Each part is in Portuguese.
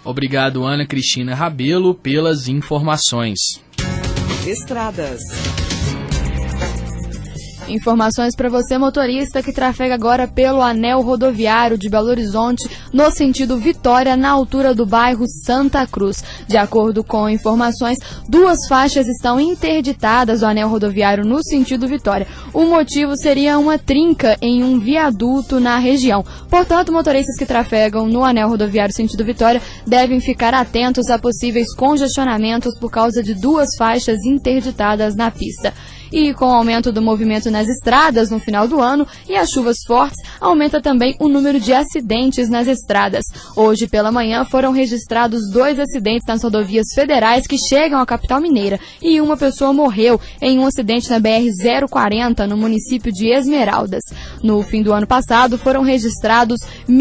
Obrigado, Ana Cristina Rabelo, pelas informações. Estradas. Informações para você, motorista, que trafega agora pelo anel rodoviário de Belo Horizonte, no sentido Vitória, na altura do bairro Santa Cruz. De acordo com informações, 2 faixas estão interditadas do anel rodoviário no sentido Vitória. O motivo seria uma trinca em um viaduto na região. Portanto, motoristas que trafegam no anel rodoviário sentido Vitória devem ficar atentos a possíveis congestionamentos por causa de 2 faixas interditadas na pista. E com o aumento do movimento nas estradas no final do ano e as chuvas fortes, aumenta também o número de acidentes nas estradas. Hoje pela manhã foram registrados 2 acidentes nas rodovias federais que chegam à capital mineira e uma pessoa morreu em um acidente na BR-040 no município de Esmeraldas. No fim do ano passado foram registrados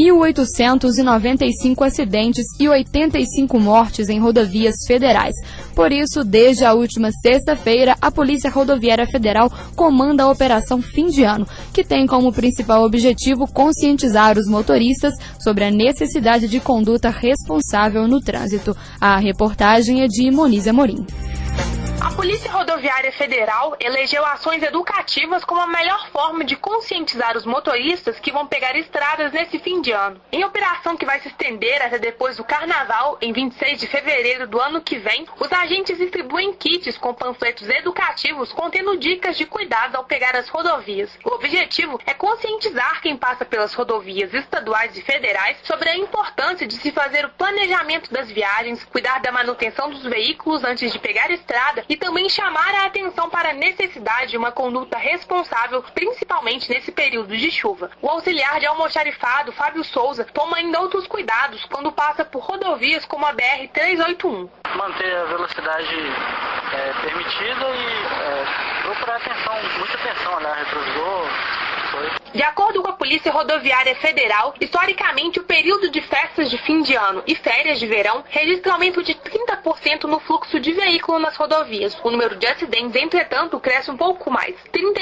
1.895 acidentes e 85 mortes em rodovias federais. Por isso, desde a última sexta-feira, a Polícia Rodoviária Federal comanda a Operação Fim de Ano, que tem como principal objetivo conscientizar os motoristas sobre a necessidade de conduta responsável no trânsito. A reportagem é de Moniz Amorim. A Polícia Rodoviária Federal elegeu ações educativas como a melhor forma de conscientizar os motoristas que vão pegar estradas nesse fim de ano. Em operação que vai se estender até depois do Carnaval, em 26 de fevereiro do ano que vem, os agentes distribuem kits com panfletos educativos contendo dicas de cuidado ao pegar as rodovias. O objetivo é conscientizar quem passa pelas rodovias estaduais e federais sobre a importância de se fazer o planejamento das viagens, cuidar da manutenção dos veículos antes de pegar a estrada e também chamar a atenção para a necessidade de uma conduta responsável, principalmente nesse período de chuva. O auxiliar de almoxarifado, Fábio Souza, toma ainda outros cuidados quando passa por rodovias como a BR-381. Manter a velocidade permitida e procurar muita atenção, né? Retrovisor. De acordo com a Polícia Rodoviária Federal, historicamente o período de festas de fim de ano e férias de verão registra um aumento de 30% no fluxo de veículos nas rodovias. O número de acidentes, entretanto, cresce um pouco mais,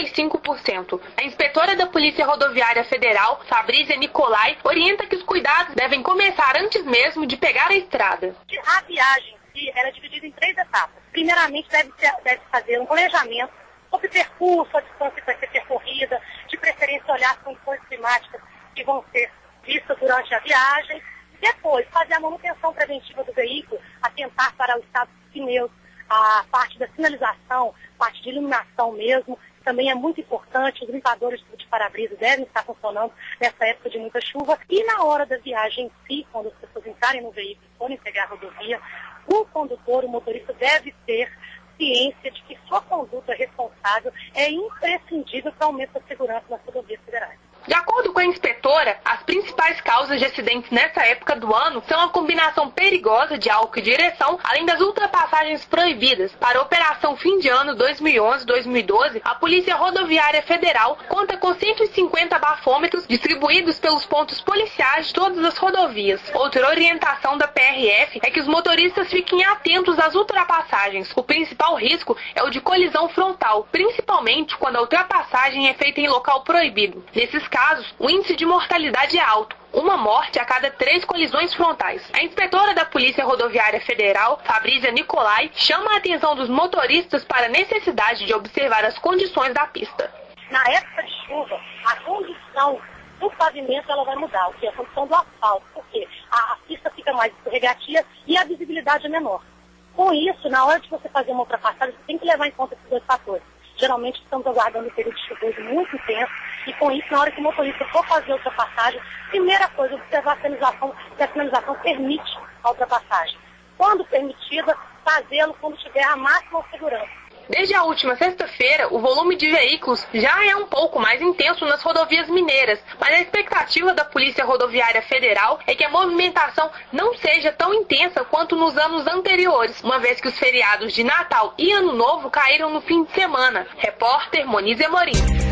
35%. A inspetora da Polícia Rodoviária Federal, Fabrícia Nicolai, orienta que os cuidados devem começar antes mesmo de pegar a estrada. A viagem ela é dividida em 3 etapas. Primeiramente, deve fazer um planejamento sobre o percurso, a distância que vai ser percorrida, de preferência olhar as condições climáticas que vão ser vistas durante a viagem. Depois, fazer a manutenção preventiva do veículo, atentar para o estado dos pneus, a parte da sinalização, parte de iluminação mesmo, que também é muito importante. Os limpadores de para-brisa devem estar funcionando nessa época de muita chuva. E na hora da viagem em si, quando as pessoas entrarem no veículo e forem pegar a rodovia, o condutor, o motorista, deve ter ciência de que sua conduta responsável é imprescindível para o aumento da segurança nas rodovias federais. De acordo com a inspetora, as principais causas de acidentes nessa época do ano são a combinação perigosa de álcool e direção, além das ultrapassagens proibidas. Para a Operação Fim de Ano 2011-2012, a Polícia Rodoviária Federal conta com 150 bafômetros distribuídos pelos pontos policiais de todas as rodovias. Outra orientação da PRF é que os motoristas fiquem atentos às ultrapassagens. O principal risco é o de colisão frontal, principalmente quando a ultrapassagem é feita em local proibido. Nesses casos, o índice de mortalidade é alto, uma morte a cada 3 colisões frontais. A inspetora da Polícia Rodoviária Federal, Fabrícia Nicolai, chama a atenção dos motoristas para a necessidade de observar as condições da pista. Na época de chuva, a condição do pavimento ela vai mudar, o que é a condição do asfalto, porque a pista fica mais escorregadia e a visibilidade é menor. Com isso, na hora de você fazer uma ultrapassagem, você tem que levar em conta esses 2 fatores. Geralmente estamos aguardando um período chuvoso muito intenso e com isso, na hora que o motorista for fazer a ultrapassagem, primeira coisa, observar se a sinalização permite a ultrapassagem. Quando permitida, fazê-lo quando tiver a máxima segurança. Desde a última sexta-feira, o volume de veículos já é um pouco mais intenso nas rodovias mineiras, mas a expectativa da Polícia Rodoviária Federal é que a movimentação não seja tão intensa quanto nos anos anteriores, uma vez que os feriados de Natal e Ano Novo caíram no fim de semana. Repórter Moniz Amorim.